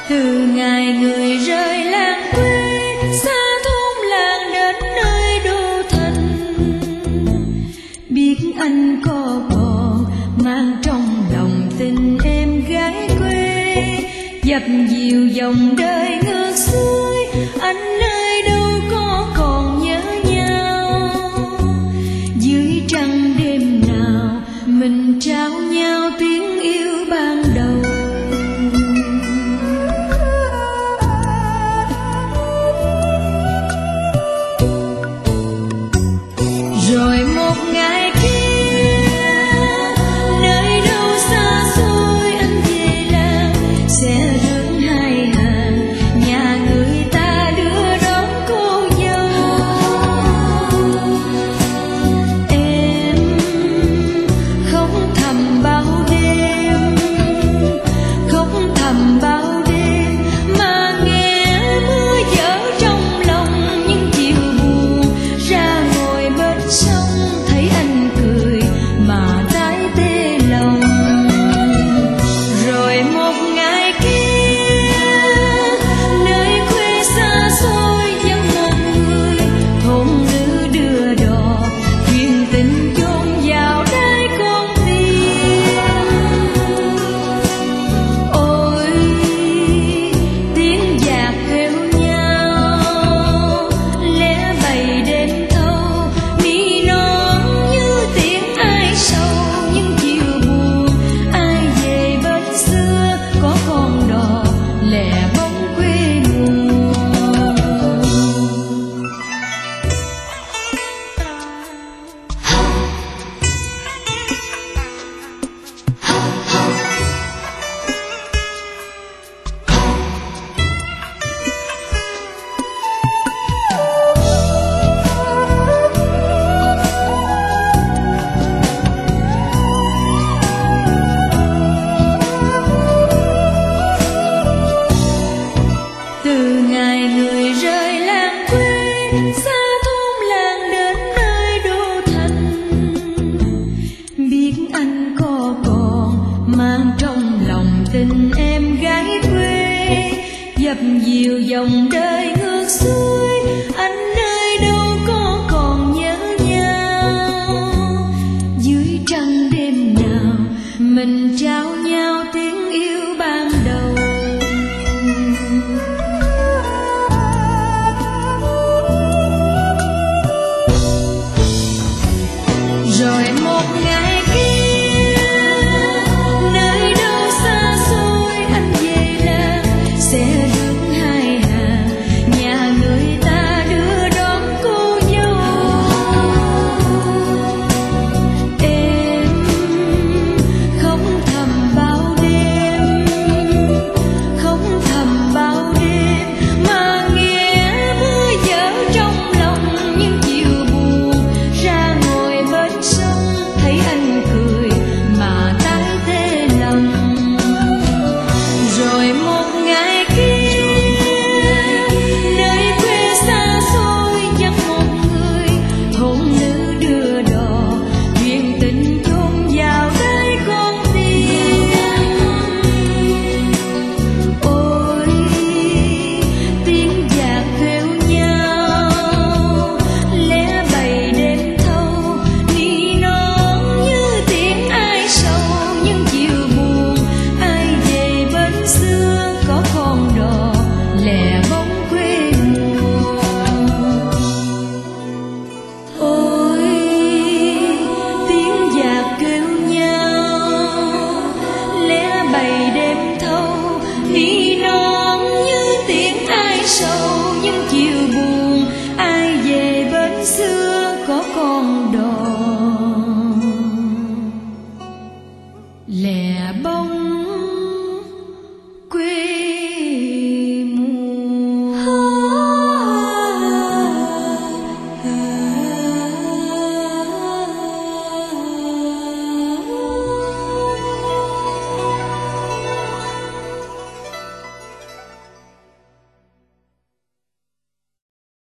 Từ ngày người rời làng quê, xa thôn làng đến nơi đô thành, biết anh có còn mang trong lòng tình em gái quê. Dập dìu dòng đời ngược xuôi, anh nơi đâu có còn nhớ nhau. Dưới trăng đêm nào mình trao nhau tiếng yêu ban đầu. Rồi một ngày kia, nơi đâu xa xôi anh về làng, sẽ rước hai hàng nhà người ta đưa đón cô dâu. Em khóc thầm bao đêm, khóc thầm bao đêm, mà nghe mưa dở trong lòng. Những chiều buồn ra ngồi bên sông, thấy anh cười mà tái tê lòng. Rồi một ngày kia, nơi quê xa xôi vắng một người, thôn nữ đưa đò thuyền tình chôn vào đáy con tim. Ôi tiếng dạt kêu nhau, lẽ bày đêm thâu, mi non như tiếng ai sầu. Những chiều buồn ai về bên xưa, có con đò lẻ bóng quê nguồn. Từ ngày người rời làng quê, xa thôn làng đến nơi đô thành, biết anh có còn mang trong lòng tình em gái quê. Dập dìu dòng đời ngược xuôi, anh nơi đâu có còn nhớ nhau. Dưới trăng đêm nào mình trao